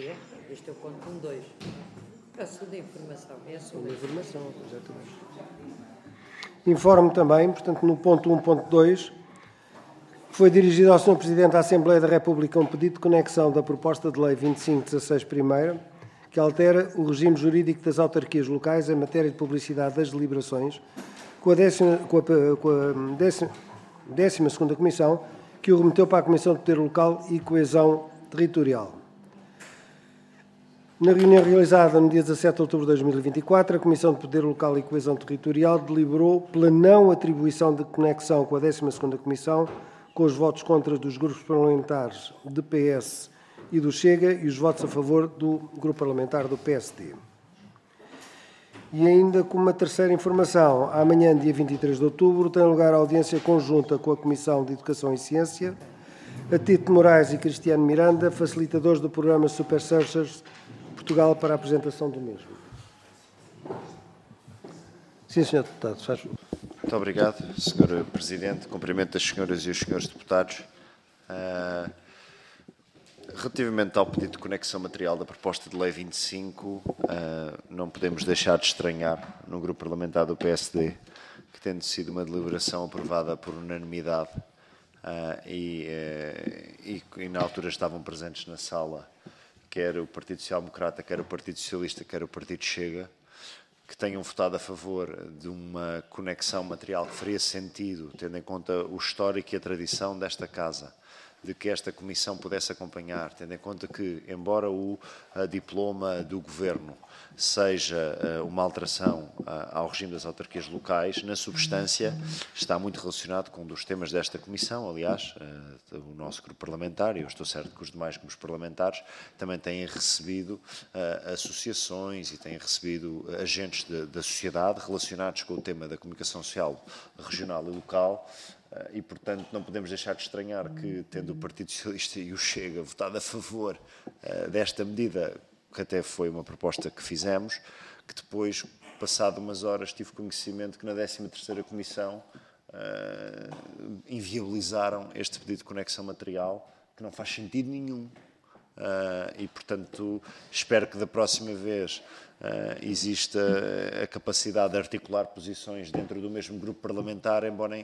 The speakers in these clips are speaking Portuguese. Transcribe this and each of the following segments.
Este é o ponto 1.2. A segunda informação. É a segunda informação, exatamente. Informo também, portanto, no ponto 1.2, foi dirigido ao Sr. Presidente da Assembleia da República um pedido de conexão da proposta de lei 2516 primeira, que altera o regime jurídico das autarquias locais em matéria de publicidade das deliberações, com a 12ª Comissão, que o remeteu para a Comissão de Poder Local e Coesão Territorial. Na reunião realizada no dia 17 de outubro de 2024, a Comissão de Poder Local e Coesão Territorial deliberou pela não atribuição de conexão com a 12ª Comissão, com os votos contra dos grupos parlamentares de PS e do Chega e os votos a favor do grupo parlamentar do PSD. E ainda com uma terceira informação, amanhã, dia 23 de outubro, tem lugar a audiência conjunta com a Comissão de Educação e Ciência, a Tito Moraes e Cristiano Miranda, facilitadores do programa Super Searchers Portugal, para a apresentação do mesmo. Sim, Sr. Deputado, faz favor. Muito obrigado, Sr. Presidente. Cumprimento as senhoras e os senhores deputados. Relativamente ao pedido de conexão material da proposta de lei 25, não podemos deixar de estranhar no grupo parlamentar do PSD que, tendo sido uma deliberação aprovada por unanimidade e na altura estavam presentes na sala quer o Partido Social Democrata, quer o Partido Socialista, quer o Partido Chega, que tenham votado a favor de uma conexão material que faria sentido, tendo em conta o histórico e a tradição desta Casa, de que esta Comissão pudesse acompanhar, tendo em conta que, embora o diploma do Governo seja uma alteração ao regime das autarquias locais, na substância está muito relacionado com um dos temas desta Comissão. Aliás, o nosso grupo parlamentar, e eu estou certo que os demais grupos parlamentares, também têm recebido associações e têm recebido agentes da sociedade relacionados com o tema da comunicação social regional e local. E, portanto, não podemos deixar de estranhar que, tendo o Partido Socialista e o Chega votado a favor desta medida, que até foi uma proposta que fizemos, que depois, passado umas horas, tive conhecimento que na 13ª Comissão inviabilizaram este pedido de conexão material, que não faz sentido nenhum. E, portanto, espero que da próxima vez exista a capacidade de articular posições dentro do mesmo grupo parlamentar, embora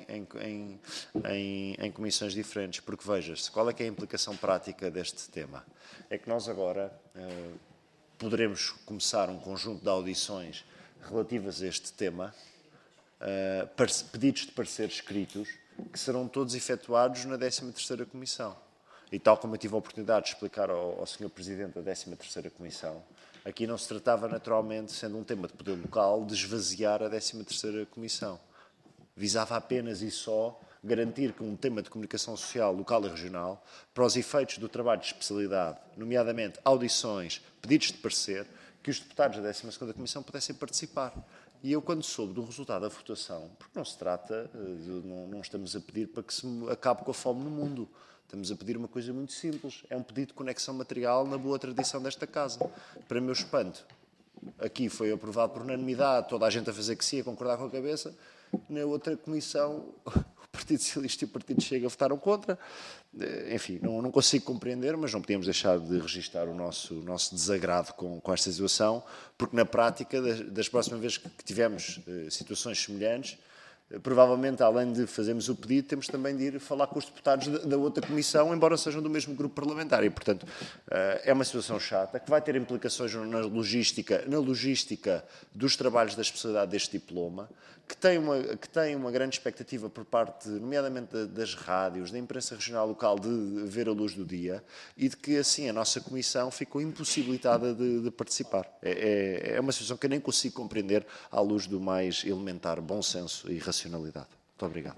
em comissões diferentes. Porque, veja-se, qual é que é a implicação prática deste tema? É que nós agora poderemos começar um conjunto de audições relativas a este tema, pedidos de pareceres escritos, que serão todos efetuados na 13ª Comissão. E tal como eu tive a oportunidade de explicar ao Sr. Presidente da 13ª Comissão, aqui não se tratava naturalmente, sendo um tema de poder local, de esvaziar a 13ª Comissão. Visava apenas e só garantir que um tema de comunicação social local e regional, para os efeitos do trabalho de especialidade, nomeadamente audições, pedidos de parecer, que os deputados da 12ª Comissão pudessem participar. E eu, quando soube do resultado da votação, porque não se trata, não estamos a pedir para que se acabe com a fome no mundo. Estamos a pedir uma coisa muito simples. É um pedido de conexão material na boa tradição desta Casa. Para meu espanto, aqui foi aprovado por unanimidade, toda a gente a fazer que sim, a concordar com a cabeça. Na outra comissão, o Partido Socialista e o Partido Chega votaram contra. Enfim, não consigo compreender, mas não podíamos deixar de registar o nosso desagrado com esta situação, porque na prática, das próximas vezes que tivermos situações semelhantes, provavelmente, além de fazermos o pedido, temos também de ir falar com os deputados da outra comissão, embora sejam do mesmo grupo parlamentar. E, portanto, é uma situação chata, que vai ter implicações na logística dos trabalhos da especialidade deste diploma, que tem uma grande expectativa por parte, nomeadamente das rádios, da imprensa regional local, de ver a luz do dia, e de que, assim, a nossa comissão ficou impossibilitada de participar. É uma situação que eu nem consigo compreender à luz do mais elementar bom senso e racionalidade. Muito obrigado.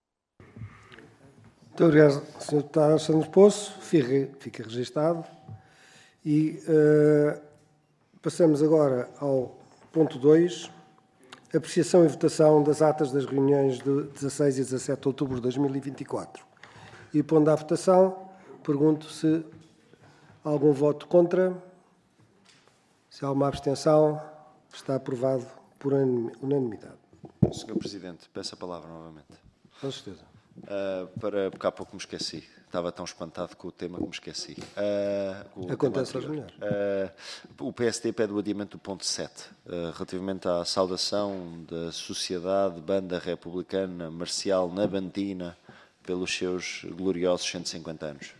Muito obrigado, Sr. Deputado Santos Poço. Fica registado. E passamos agora ao ponto 2, apreciação e votação das atas das reuniões de 16 e 17 de outubro de 2024. E, pondo à votação, pergunto se há algum voto contra. Se há uma abstenção, está aprovado por unanimidade. Sr. Presidente, peço a palavra novamente. Com certeza. Porque há pouco me esqueci. Estava tão espantado com o tema que me esqueci. Acontece aos melhores. O PSD pede o adiamento do ponto 7, relativamente à saudação da Sociedade Banda Republicana Marcial Nabantina pelos seus gloriosos 150 anos.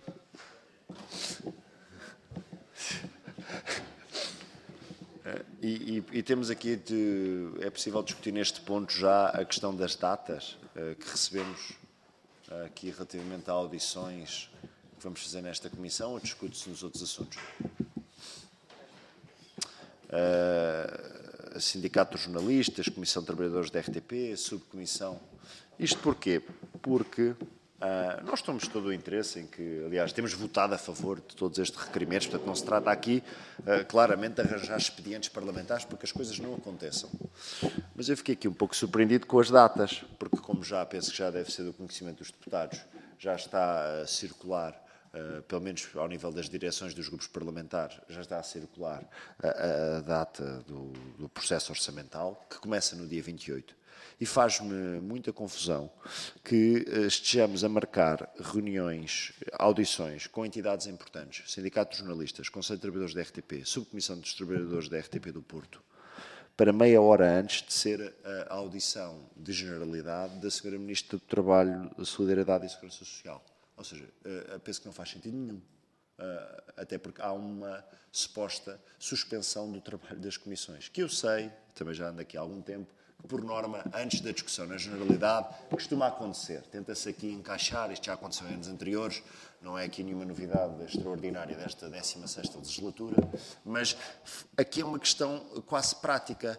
E temos aqui, é possível discutir neste ponto já a questão das datas que recebemos aqui relativamente a audições que vamos fazer nesta comissão, ou discute-se nos outros assuntos? Sindicato dos Jornalistas, Comissão de Trabalhadores da RTP, Subcomissão. Isto porquê? Porque nós temos todo o interesse em que, aliás, temos votado a favor de todos estes requerimentos, portanto não se trata aqui claramente de arranjar expedientes parlamentares porque as coisas não aconteçam. Mas eu fiquei aqui um pouco surpreendido com as datas, porque como já penso que já deve ser do conhecimento dos deputados, já está a circular, pelo menos ao nível das direções dos grupos parlamentares, já está a circular a data do processo orçamental, que começa no dia 28. E faz-me muita confusão que estejamos a marcar reuniões, audições com entidades importantes, Sindicato dos Jornalistas, Conselho de Trabalhadores da RTP, Subcomissão dos Trabalhadores da RTP do Porto, para meia hora antes de ser a audição de generalidade da Sra. Ministra do Trabalho, Solidariedade e Segurança Social. Ou seja, penso que não faz sentido nenhum. Até porque há uma suposta suspensão do trabalho das comissões, que eu sei, também já ando aqui há algum tempo, que por norma, antes da discussão na generalidade, costuma acontecer. Tenta-se aqui encaixar, isto já aconteceu em anos anteriores, não é aqui nenhuma novidade extraordinária desta 16ª legislatura, mas aqui é uma questão quase prática.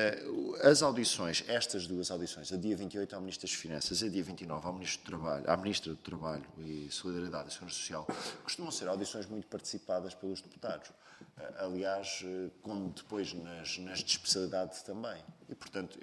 As audições, estas duas audições, a dia 28 ao Ministro das Finanças e a dia 29 ao Ministro do Trabalho, à Ministra do Trabalho e Solidariedade e Segurança Social, costumam ser audições muito participadas pelos deputados. Aliás, como depois nas de especialidade também. E, portanto,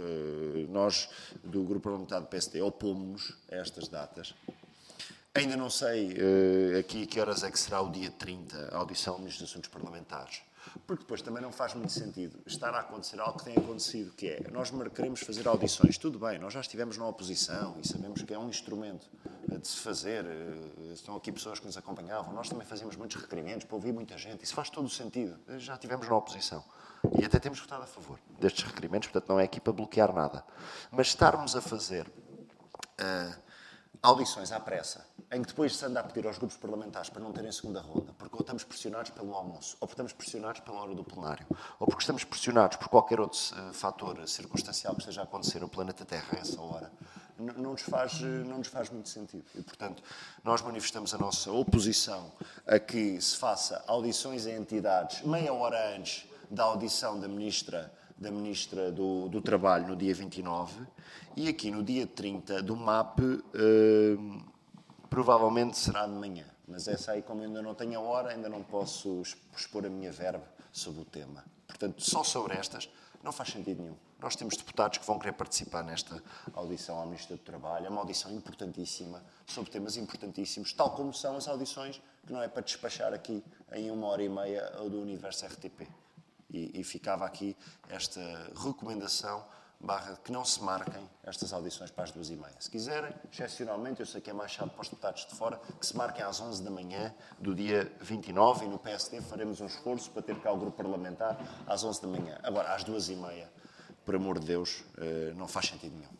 nós, do Grupo Parlamentar do PSD, opomos-nos a estas datas. Ainda não sei aqui que horas é que será o dia 30, a audição do Ministro dos Assuntos Parlamentares. Porque depois também não faz muito sentido estar a acontecer algo que tem acontecido, que é, nós queremos fazer audições, tudo bem, nós já estivemos na oposição e sabemos que é um instrumento de se fazer, estão aqui pessoas que nos acompanhavam, nós também fazíamos muitos requerimentos para ouvir muita gente, isso faz todo o sentido, já estivemos na oposição. E até temos votado a favor destes requerimentos, portanto não é aqui para bloquear nada. Mas estarmos a fazer audições à pressa, em que depois se anda a pedir aos grupos parlamentares para não terem segunda ronda, porque ou estamos pressionados pelo almoço, ou porque estamos pressionados pela hora do plenário, ou porque estamos pressionados por qualquer outro fator circunstancial que esteja a acontecer no planeta Terra a essa hora, não nos faz muito sentido. E, portanto, nós manifestamos a nossa oposição a que se faça audições a entidades meia hora antes da audição da Ministra do Trabalho no dia 29 e aqui no dia 30 do MAP provavelmente será de manhã. Mas essa aí, como ainda não tenho a hora, ainda não posso expor a minha verve sobre o tema. Portanto, só sobre estas não faz sentido nenhum. Nós temos deputados que vão querer participar nesta audição à Ministra do Trabalho. É uma audição importantíssima, sobre temas importantíssimos, tal como são as audições que não é para despachar aqui em 1h30 do Universo RTP. E ficava aqui esta recomendação que não se marquem estas audições para as 2h30. Se quiserem, excepcionalmente, eu sei que é mais chato para os deputados de fora, que se marquem às 11 da manhã do dia 29 e no PSD faremos um esforço para ter cá o grupo parlamentar às 11 da manhã. Agora, às 2h30, por amor de Deus, não faz sentido nenhum.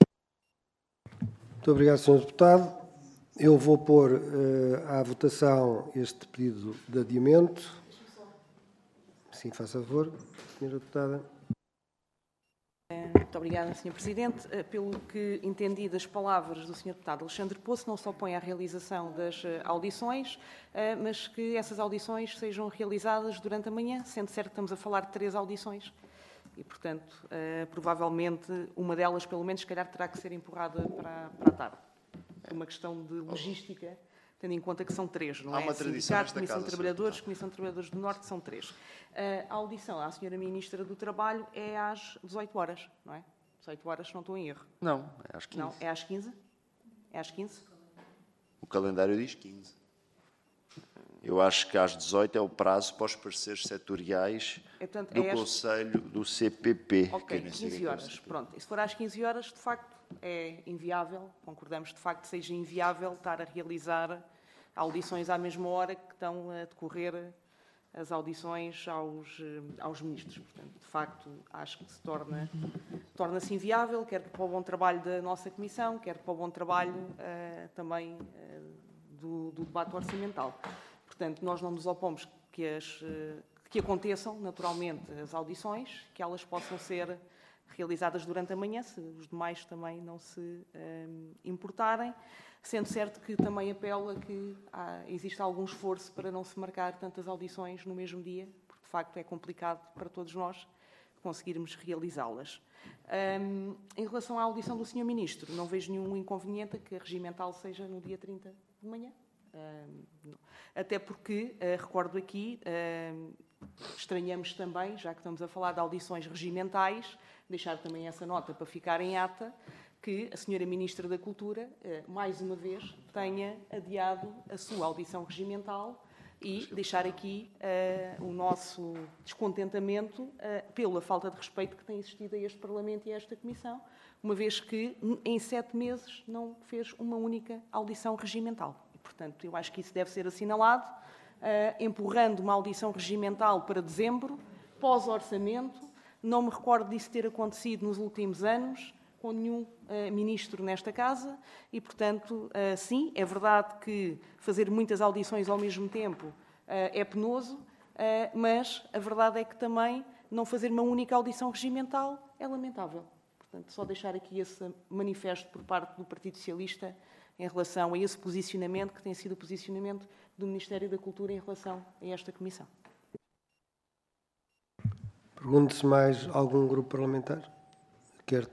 Muito obrigado, Sr. Deputado. Eu vou pôr à votação este pedido de adiamento. Sim, faça favor, Sra. Deputada. Muito obrigada, Sr. Presidente. Pelo que entendi das palavras do Sr. Deputado Alexandre Poço, não se opõe à realização das audições, mas que essas audições sejam realizadas durante a manhã, sendo certo que estamos a falar de 3 audições. E, portanto, provavelmente uma delas, pelo menos, se calhar terá que ser empurrada para a tarde. É uma questão de logística, tendo em conta que são 3, não é? Há uma tradição Sindicato, nesta Comissão casa, de Trabalhadores, Comissão de Trabalhadores do Norte, são 3. A audição à Sra. Ministra do Trabalho é às 18 horas, não é? 18 horas, se não estou em erro. Não, é às 15. Não, é às 15? É às 15? O calendário diz 15. Eu acho que às 18 é o prazo para os pareceres setoriais Portanto, do Conselho do CPP. Ok, que eu nem sei o que 15 é horas. Pronto, e se for às 15 horas, de facto, é inviável, concordamos de facto que seja inviável estar a realizar audições à mesma hora que estão a decorrer as audições aos ministros. Portanto, de facto, acho que se torna-se inviável, quer para o bom trabalho da nossa Comissão, quer para o bom trabalho também do debate orçamental. Portanto, nós não nos opomos que aconteçam, naturalmente, as audições, que elas possam ser realizadas durante a manhã, se os demais também não se importarem, sendo certo que também apelo a que existe algum esforço para não se marcar tantas audições no mesmo dia, porque de facto é complicado para todos nós conseguirmos realizá-las. Em relação à audição do Sr. Ministro, não vejo nenhum inconveniente a que a regimental seja no dia 30 de manhã. Até porque, recordo aqui, estranhamos também, já que estamos a falar de audições regimentais, deixar também essa nota para ficar em ata, que a Sra. Ministra da Cultura, mais uma vez, tenha adiado a sua audição regimental e deixar aqui o nosso descontentamento pela falta de respeito que tem existido a este Parlamento e a esta Comissão, uma vez que em 7 meses não fez uma única audição regimental. E, portanto, eu acho que isso deve ser assinalado, empurrando uma audição regimental para dezembro, pós-orçamento. Não me recordo disso ter acontecido nos últimos anos, com nenhum ministro nesta casa e, portanto, sim, é verdade que fazer muitas audições ao mesmo tempo é penoso, mas a verdade é que também não fazer uma única audição regimental é lamentável. Portanto, só deixar aqui esse manifesto por parte do Partido Socialista em relação a esse posicionamento que tem sido o posicionamento do Ministério da Cultura em relação a esta Comissão. Pergunto se mais algum grupo parlamentar quer...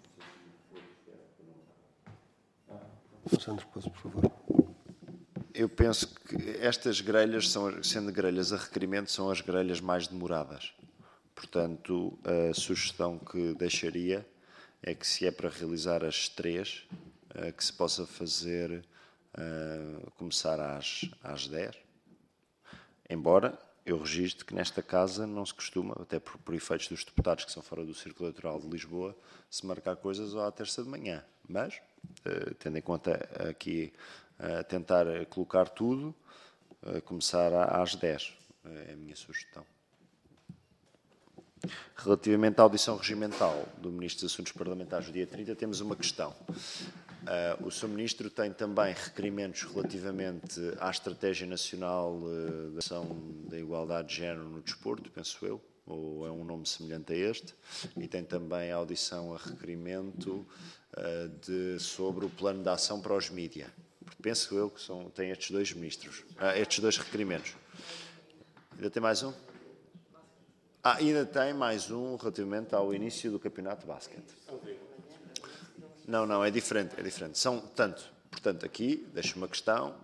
Alexandre Poço, por favor. Eu penso que estas grelhas, sendo grelhas a requerimento, são as grelhas mais demoradas. Portanto, a sugestão que deixaria é que, se é para realizar as 3, que se possa fazer, começar às 10. Embora eu registre que nesta casa não se costuma, até por efeitos dos deputados que são fora do Círculo Eleitoral de Lisboa, se marcar coisas à terça de manhã. Mas, tendo em conta aqui tentar colocar tudo, começar às 10, é a minha sugestão. Relativamente à audição regimental do Ministro dos Assuntos Parlamentares do dia 30, temos uma questão. O Sr. Ministro tem também requerimentos relativamente à Estratégia Nacional da Ação da Igualdade de Género no Desporto, penso eu, ou é um nome semelhante a este, e tem também a audição a requerimento sobre o plano de ação para os mídia. Porque penso eu que tem estes 2 ministros, estes 2 requerimentos. Ainda tem mais um? Ainda tem mais um relativamente ao início do campeonato de basquete. Não, é diferente. Portanto, aqui, deixo uma questão.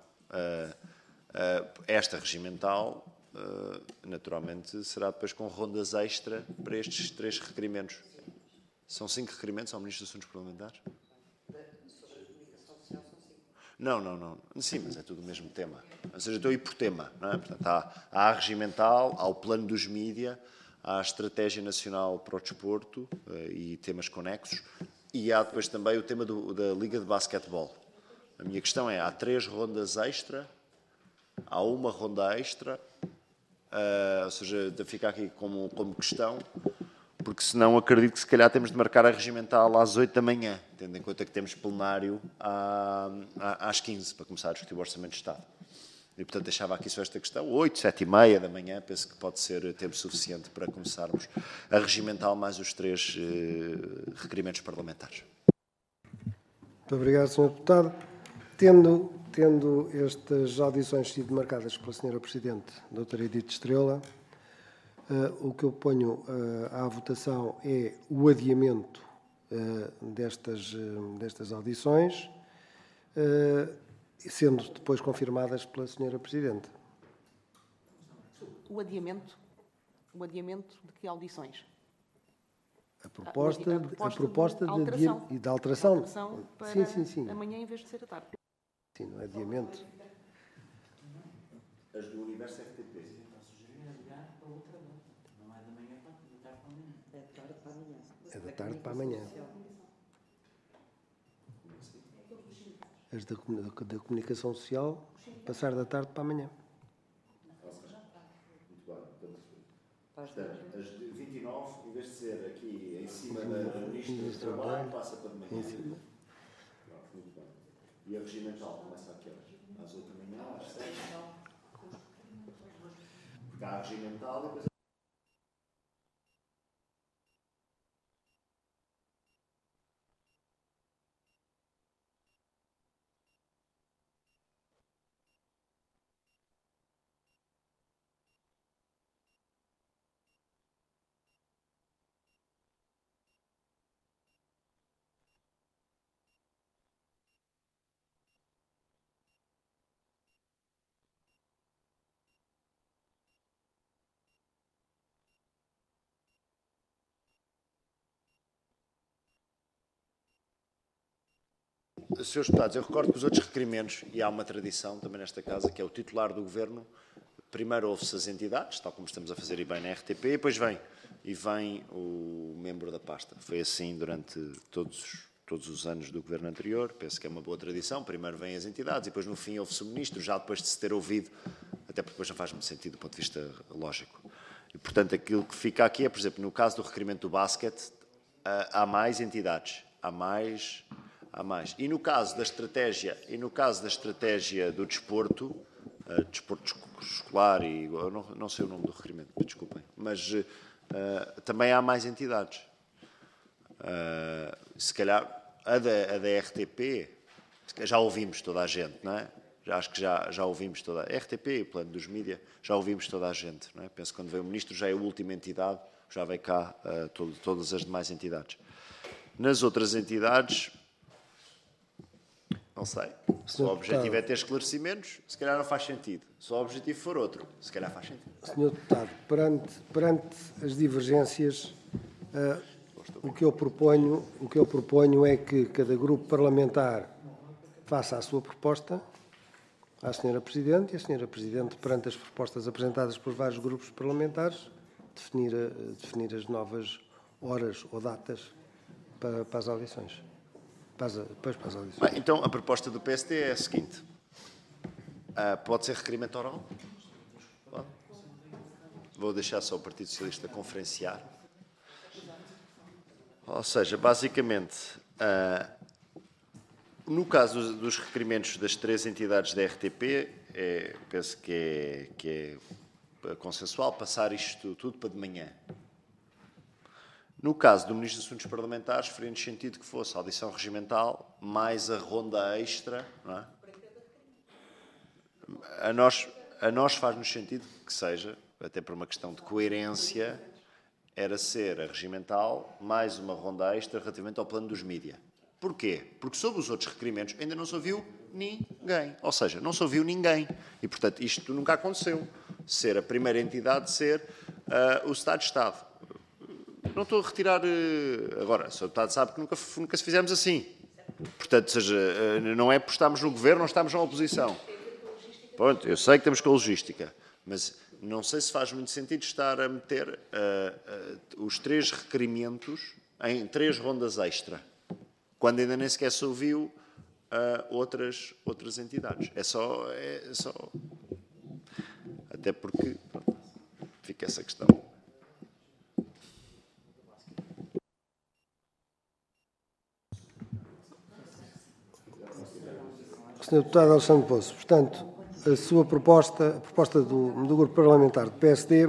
Esta regimental, naturalmente, será depois com rondas extra para estes 3 requerimentos. São 5 requerimentos ao Ministro dos Assuntos Parlamentares? Não. Sim, mas é tudo o mesmo tema. Ou seja, estou a ir por tema. Não é? Portanto, há a regimental, há o plano dos mídia, há a Estratégia Nacional para o Desporto e temas conexos, e há depois também o tema da Liga de Basquetebol. A minha questão é, há 3 rondas extra, há uma ronda extra, ou seja, fica aqui como questão, porque senão acredito que se calhar temos de marcar a regimental às 8 da manhã, tendo em conta que temos plenário às 15, para começar a discutir o Orçamento de Estado. E, portanto, deixava aqui só esta questão. 8, 7 e meia da manhã, penso que pode ser tempo suficiente para começarmos a regimental mais os 3 requerimentos parlamentares. Muito obrigado, Sr. Deputado. Tendo estas audições sido marcadas pela Sra. Presidente, Dra. Edith Estrela, o que eu ponho à votação é o adiamento destas audições, sendo depois confirmadas pela Sra. Presidente. O adiamento de que audições? A proposta de alteração. Para sim. amanhã em vez de ser à tarde. Sim, no adiamento. As do Universo RTP. É da tarde para amanhã. As da comunicação social, passar da tarde para amanhã. Muito bem. Portanto, as de 29, em vez de ser aqui em cima da Ministra do Trabalho, passa para de manhã. Em cima. Muito bem. E a regimental começa a que horas? Às 8 da manhã, às 6? Porque há a regimental e depois... Senhores deputados, eu recordo que os outros requerimentos, e há uma tradição também nesta Casa, que é o titular do Governo, primeiro ouve-se as entidades, tal como estamos a fazer e bem na RTP, e depois vem o membro da pasta. Foi assim durante todos os anos do Governo anterior, penso que é uma boa tradição, primeiro vêm as entidades e depois no fim ouve-se o Ministro, já depois de se ter ouvido, até porque depois não faz muito sentido do ponto de vista lógico. E, portanto, aquilo que fica aqui é, por exemplo, no caso do requerimento do basquete, há mais entidades, há mais. E no caso da estratégia, do desporto, desporto escolar, e eu não sei o nome do requerimento, desculpem, mas também há mais entidades. Se calhar a da RTP, já ouvimos toda a gente, não é? Acho que já ouvimos toda a RTP e o plano dos mídia, já ouvimos toda a gente, não é? Penso que quando veio o Ministro já é a última entidade, já veio cá todas as demais entidades. Nas outras entidades, não sei. Se o objetivo é ter esclarecimentos, se calhar não faz sentido. Se o objetivo for outro, se calhar faz sentido. Senhor Deputado, perante as divergências, o que eu proponho é que cada grupo parlamentar faça a sua proposta à Sra. Presidente e a Sra. Presidente, perante as propostas apresentadas por vários grupos parlamentares, definir as novas horas ou datas para as audições. Depois para as audições. Bem, então, a proposta do PSD é a seguinte. Pode ser requerimento oral? Pode. Vou deixar só o Partido Socialista conferenciar. Ou seja, basicamente, no caso dos requerimentos das 3 entidades da RTP, penso que é consensual passar isto tudo para de manhã. No caso do Ministro dos Assuntos Parlamentares, faria-nos sentido que fosse a audição regimental mais a ronda extra, não é? A nós faz-nos sentido que seja, até por uma questão de coerência, era ser a regimental mais uma ronda extra relativamente ao plano dos mídia. Porquê? Porque sobre os outros requerimentos ainda não se ouviu ninguém. Ou seja, não se ouviu ninguém. E, portanto, isto nunca aconteceu. Ser a primeira entidade, ser o Estado de Estado. Não estou a retirar... Agora, o Sr. Deputado sabe que nunca se fizemos assim. Portanto, seja, não é por estarmos no Governo ou estamos na oposição. Pronto, eu sei que temos com a logística, mas não sei se faz muito sentido estar a meter os 3 requerimentos em 3 rondas extra, quando ainda nem sequer se ouviu outras entidades. É só... Até porque pronto, fica essa questão. Sr. Deputado Alexandre Poço, portanto, a sua proposta, a proposta do Grupo Parlamentar do PSD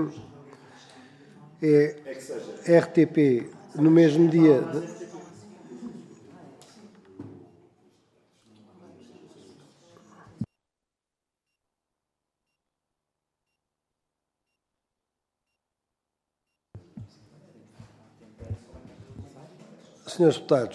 é RTP no mesmo dia... Senhores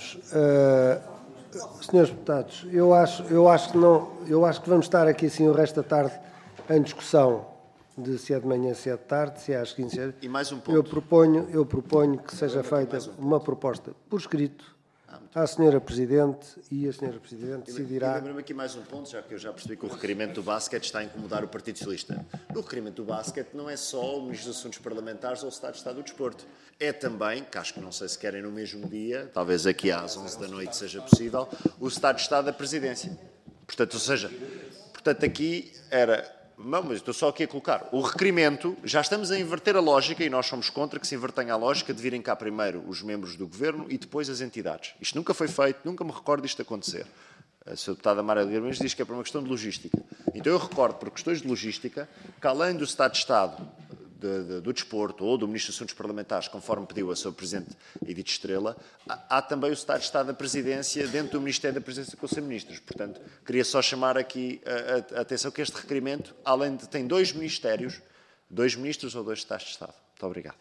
deputados, eu acho que vamos estar aqui assim o resto da tarde em discussão de se é de manhã, se é de tarde, se é às 15 horas. E mais um ponto. Eu proponho que seja feita uma proposta por escrito à Senhora Presidente e a Senhora Presidente E decidirá. lembro-me aqui mais um ponto, já que eu já percebi que o requerimento do basquete está a incomodar o Partido Socialista. O requerimento do basquete não é só o Ministro dos Assuntos Parlamentares ou o Estado de Estado do Desporto. É também, que acho que não sei se querem no mesmo dia, talvez aqui às 11 da noite seja possível, o Estado de Estado da Presidência. Portanto, ou seja, aqui era... Não, mas estou só aqui a colocar. O requerimento, já estamos a inverter a lógica e nós somos contra que se invertenha a lógica de virem cá primeiro os membros do Governo e depois as entidades. Isto nunca foi feito, nunca me recordo disto acontecer. A Sra. Deputada Mara Guilherme diz que é por uma questão de logística. Então eu recordo, por questões de logística, que além do Estado de Estado do Desporto ou do Ministro dos Assuntos Parlamentares, conforme pediu a Sra. Presidente Edith Estrela, há também o Estado de Estado da Presidência dentro do Ministério da Presidência do Conselho de Ministros. Portanto, queria só chamar aqui a atenção que este requerimento, além de tem 2 ministérios, 2 ministros ou 2 Estados de Estado. Muito obrigado.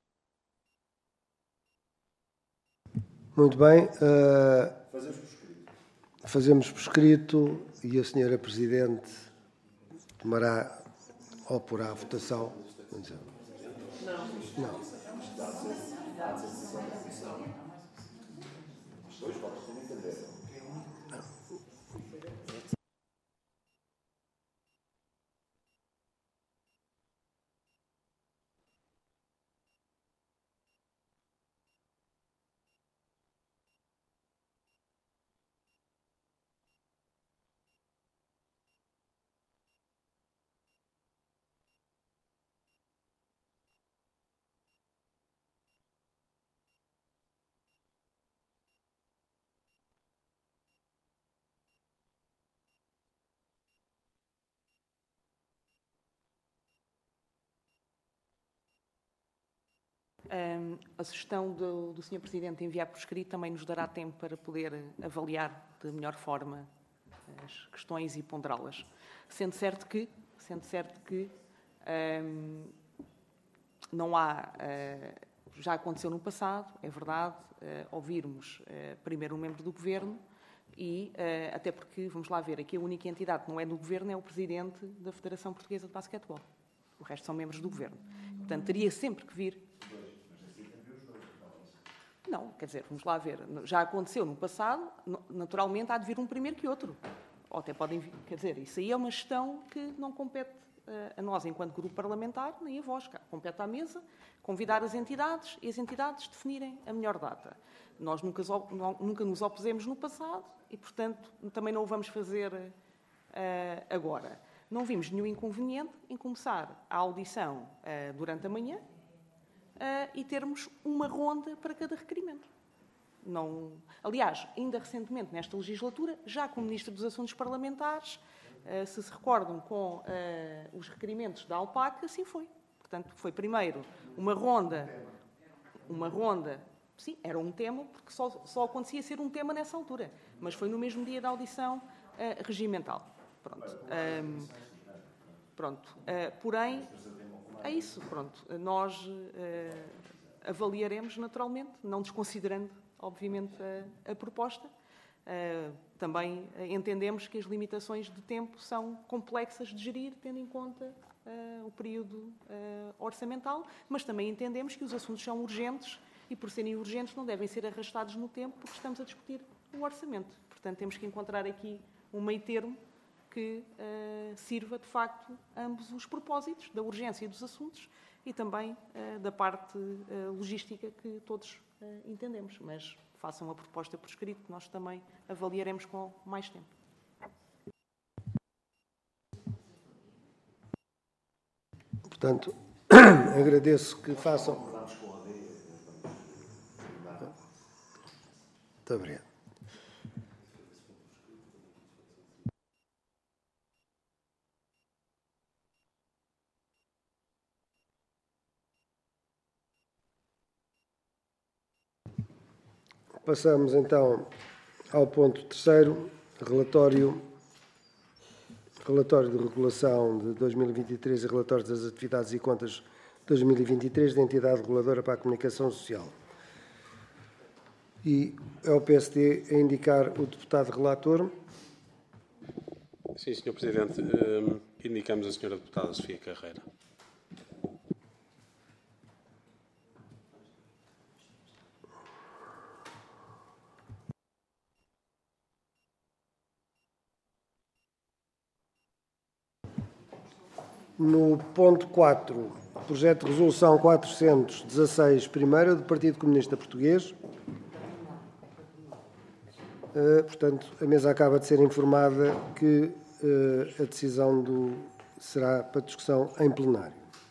Muito bem. Fazemos por escrito e a Senhora Presidente tomará ou porá a votação. Não. A sugestão do Sr. Presidente de enviar por escrito também nos dará tempo para poder avaliar de melhor forma as questões e ponderá-las. Sendo certo que não há, já aconteceu no passado, é verdade, ouvirmos primeiro um membro do Governo e, até porque, vamos lá ver, aqui a única entidade que não é do Governo é o Presidente da Federação Portuguesa de Basquetebol. O resto são membros do Governo. Portanto, teria sempre que vir. Não, quer dizer, vamos lá ver, já aconteceu no passado, naturalmente há de vir um primeiro que outro. Ou até podem vir, quer dizer, isso aí é uma gestão que não compete a nós, enquanto grupo parlamentar, nem a vós, compete à mesa, convidar as entidades e as entidades definirem a melhor data. Nós nunca nos opusemos no passado e, portanto, também não o vamos fazer agora. Não vimos nenhum inconveniente em começar a audição durante a manhã, e termos uma ronda para cada requerimento. Não... Aliás, ainda recentemente, nesta legislatura, já com o Ministro dos Assuntos Parlamentares, se recordam com os requerimentos da ALPAC, assim foi. Portanto, foi primeiro uma ronda, sim, era um tema, porque só acontecia ser um tema nessa altura, mas foi no mesmo dia da audição regimental. Pronto. Porém, é isso, pronto. Nós avaliaremos naturalmente, não desconsiderando, obviamente, a proposta. Também entendemos que as limitações de tempo são complexas de gerir, tendo em conta o período orçamental, mas também entendemos que os assuntos são urgentes e, por serem urgentes, não devem ser arrastados no tempo, porque estamos a discutir o orçamento. Portanto, temos que encontrar aqui um meio termo que sirva, de facto, a ambos os propósitos, da urgência dos assuntos e também da parte logística que todos entendemos. Mas façam a proposta por escrito, que nós também avaliaremos com mais tempo. Portanto, agradeço que façam. Muito obrigado. Passamos então ao ponto 3º, relatório de regulação de 2023 e relatórios das atividades e contas de 2023 da entidade reguladora para a comunicação social. E é o PSD a indicar o deputado relator. Sim, Sr. Presidente. Indicamos a Sra. Deputada Sofia Carreira. No ponto 4, projeto de resolução 416, primeira, do Partido Comunista Português. Portanto, a mesa acaba de ser informada que a decisão será para discussão em plenário.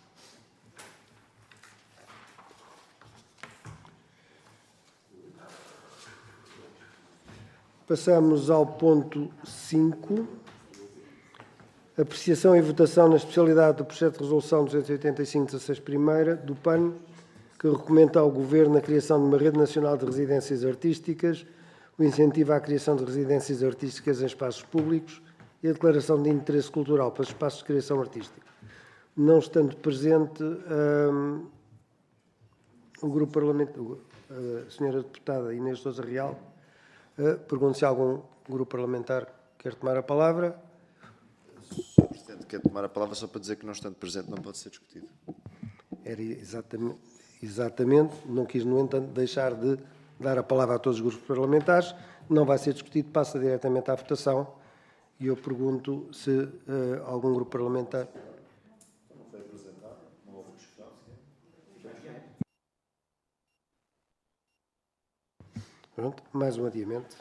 Passamos ao ponto 5. Apreciação e votação na especialidade do projeto de resolução 285/16 primeira do PAN, que recomenda ao Governo a criação de uma rede nacional de residências artísticas, o incentivo à criação de residências artísticas em espaços públicos e a declaração de interesse cultural para espaços de criação artística. Não estando presente o grupo parlamentar, a senhora deputada Inês Sousa Real, pergunto se algum grupo parlamentar quer tomar a palavra. Sr. Presidente, quer tomar a palavra só para dizer que não estando presente não pode ser discutido. Era exatamente, não quis, no entanto, deixar de dar a palavra a todos os grupos parlamentares. Não vai ser discutido, passa diretamente à votação. E eu pergunto se algum grupo parlamentar... Não foi apresentado, não houve discussão. Pronto, mais um adiamento.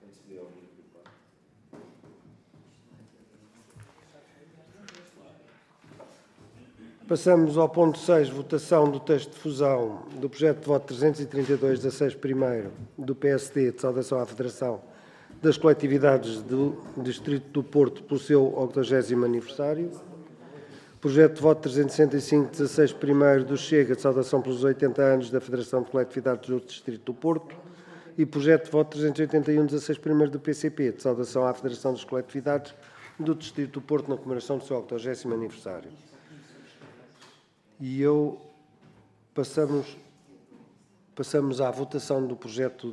Passamos ao ponto 6, votação do texto de fusão do projeto de voto 332/16 primeiro do PSD, de saudação à Federação das Coletividades do Distrito do Porto, pelo seu 80º aniversário. Projeto de voto 365/16 primeiro do Chega, de saudação pelos 80 anos da Federação de Coletividades do Distrito do Porto. E projeto de voto 381/16 primeiro do PCP, de saudação à Federação das Coletividades do Distrito do Porto, na comemoração do seu 80º aniversário. E passamos à votação do projeto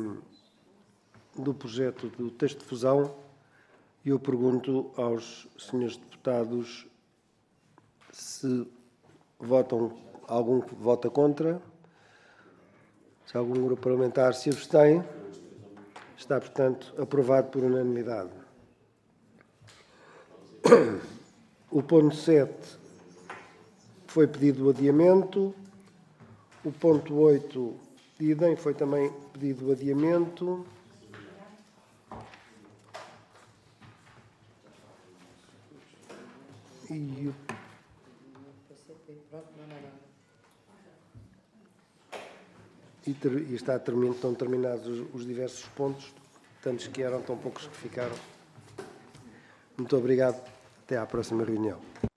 do texto de fusão. E eu pergunto aos senhores deputados se algum vota contra, se algum grupo parlamentar se abstém. Está, portanto, aprovado por unanimidade. O ponto 7 foi pedido o adiamento. O ponto 8, idem, foi também pedido o adiamento. E estão terminados os diversos pontos, tantos que eram, tão poucos que ficaram. Muito obrigado. Até à próxima reunião.